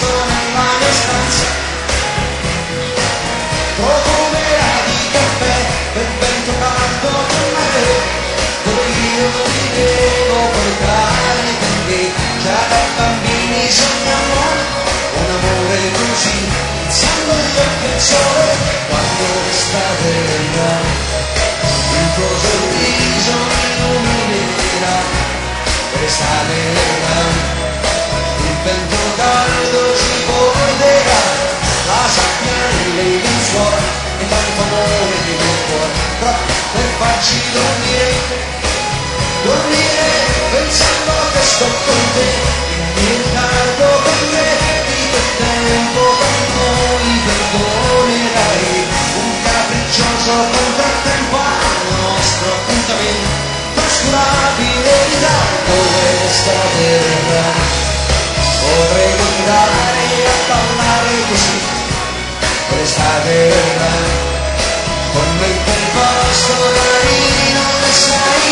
posto nella mia stanza, profumerà di caffè per vento caldo con me, dove io vivevo coi cari perché già da bambini sogniamo un amore così, pensando gli occhi al sole quando l'estate verrà, il tuo sorriso mi illuminerà, l'estate verrà, il vento caldo ci porterà, la sabbia nelle lenzuola e tanto amore nel cuore, troppo per farci dormire, dormire pensando che sto con te, il caldo con me, di quel tempo con noi perdonerai, un capriccioso contrattempo al nostro appuntamento, trascurabile ritardo l'estate verrà, potrei andare a ballare così, l'estate verrà, con me in quel posto dai non ne sai,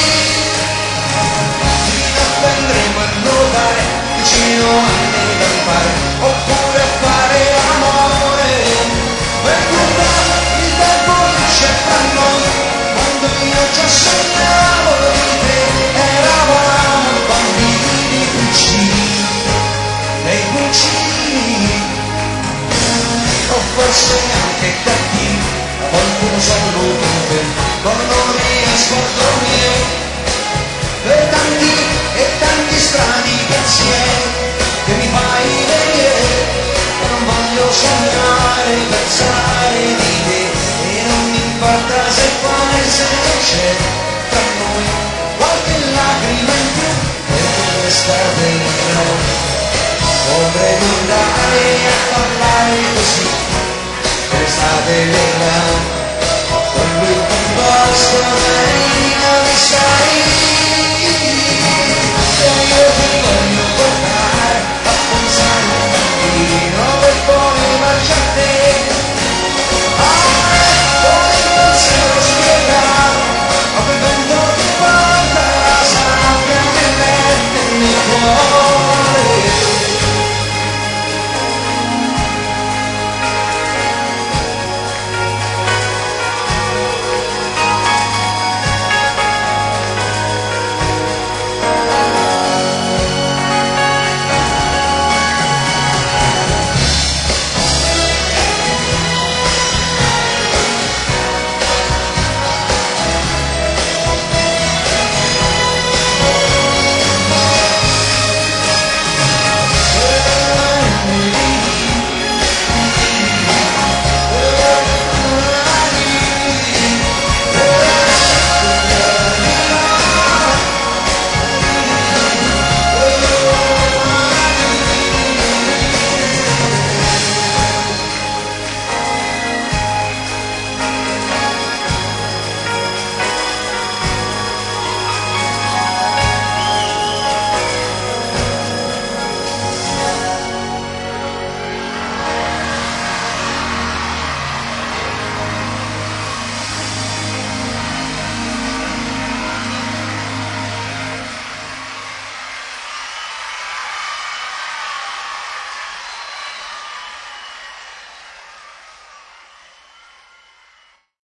ci apprenderemo a nuotare vicino alle campane, oppure a fare amore, per guardare il tempo che c'è fra noi, quando io già sognavo di te, eravamo bambini piccini, dei pulcini, o forse anche cattivi, a volte lo sono come con non riascolto mio, per tanti e tanti strani pensieri che mi fai vedere, non voglio sognare, pensare di te, e non mi importa se poi se c'è tra noi qualche lacrima in più, perché l'estate verrà, vorrei